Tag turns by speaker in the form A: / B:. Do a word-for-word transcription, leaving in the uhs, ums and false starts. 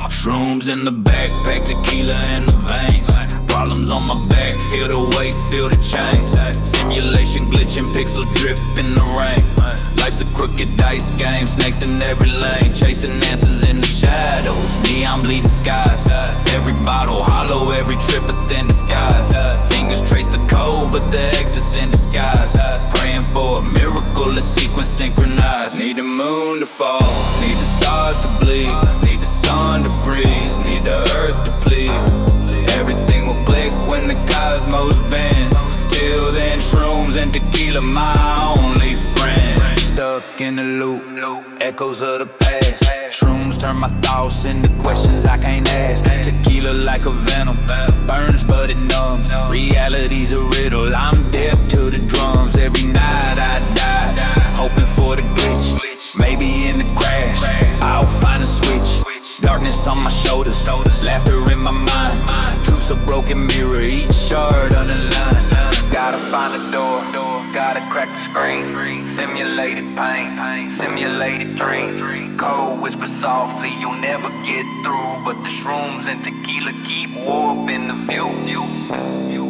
A: Shrooms in the backpack, tequila in the veins. Problems on my back, feel the weight, feel the chains. Simulation glitching, pixels drip in the rain. Life's a crooked dice game, snakes in every lane. Chasing answers in the shadows, neon bleeding skies. Every bottle hollow, every trip a thin disguise. Fingers trace the code, but the exit's in disguise. Praying for a miracle, a sequence synchronized. Need the moon to fall, need the stars to bleed, need the sun to freeze, need the earth to plead. Everything will click when the cosmos bends. Till then, shrooms and tequila, my only friend. Stuck in a loop, echoes of the past. Shrooms turn my thoughts into questions I can't ask. Tequila like a venom, burns but it numbs. Reality's a riddle, I'm deaf to the drums. Every night I die, hoping for the glitch. Maybe in the crash, I'll find a switch. Darkness on my shoulders, laughter in my mind. Truth's a broken mirror, each shard on the line. Gotta find a door, gotta crack the screen. Simulated pain, simulated dream. Cold whisper softly, you'll never get through. But the shrooms and tequila keep warping the view.